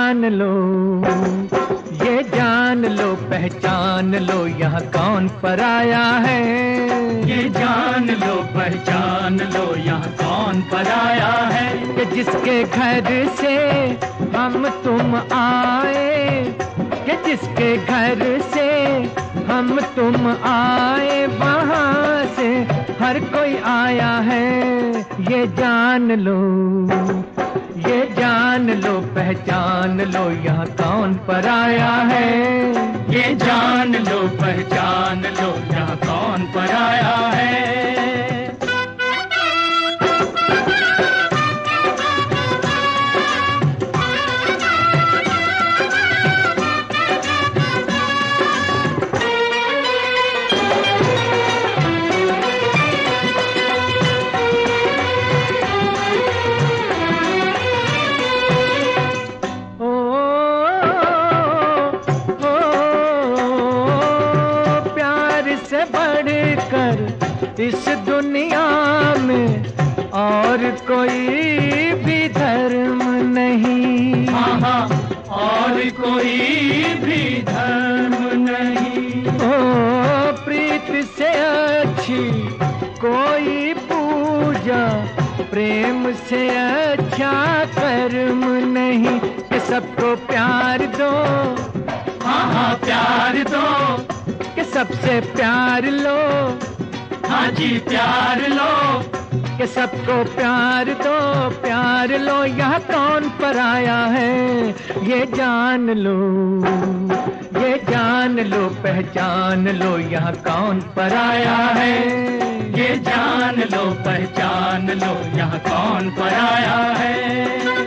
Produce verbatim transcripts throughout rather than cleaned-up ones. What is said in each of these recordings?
जान लो, ये जान लो, पहचान लो, यहाँ कौन पराया है। ये जान लो, पहचान लो, यहाँ कौन पराया है। कि जिसके घर से हम तुम आए, कि जिसके घर से हम तुम आए, वहाँ से हर कोई आया है। ये जान लो, ये जान लो, पहचान लो, यहाँ कौन पराया है। ये जान लो, पहचान लो, यहाँ कौन पराया है। इस दुनिया में और कोई भी धर्म नहीं। हाँ हाँ, और कोई भी धर्म नहीं। ओ प्रीत से अच्छी कोई पूजा, प्रेम से अच्छा कर्म नहीं। कि सबको प्यार दो, हाँ हाँ प्यार दो, कि सबसे प्यार लो, हाँ जी प्यार लो। कि सबको प्यार दो, प्यार लो, यहाँ कौन पराया है। ये जान लो, ये जान लो, पहचान लो, यहाँ कौन पराया है। ये जान लो, पहचान लो, यहाँ कौन पराया है।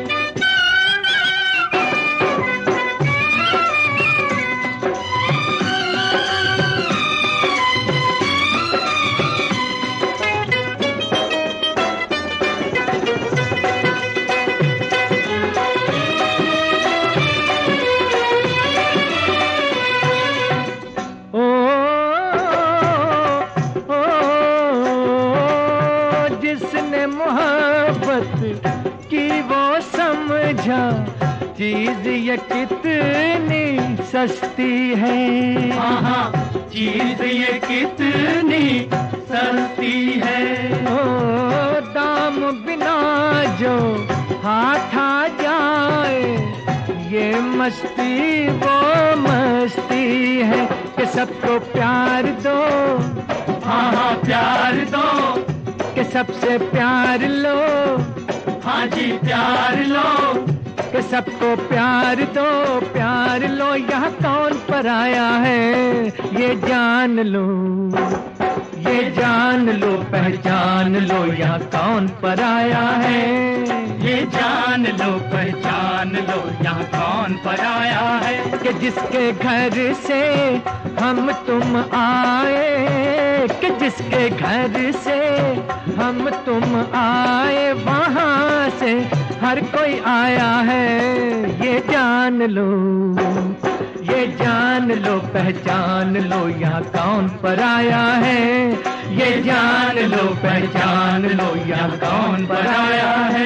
मोहब्बत की वो समझा चीज ये कितनी सस्ती है। हाँ हाँ, चीज ये कितनी सस्ती है। ओ दाम बिना जो हाथ आ जाए, ये मस्ती वो मस्ती है। कि सबको प्यार दो, हाँ हाँ प्यार दो, कि सबसे प्यार लो, हाँ जी प्यार लो। कि सबको प्यार दो, प्यार लो, यहाँ कौन पराया है। ये जान लो, ये जान लो, पहचान लो, यहाँ कौन पराया है। ये जान लो, पहचान लो, यहाँ कौन पराया है। कि जिसके घर से हम तुम आए, कि जिसके घर से हम तुम आए, वहाँ से हर कोई आया है। ये जान लो, ये जान लो, पहचान लो, यहाँ कौन पराया है। ये जान लो, पहचान लो, यहाँ कौन पराया है।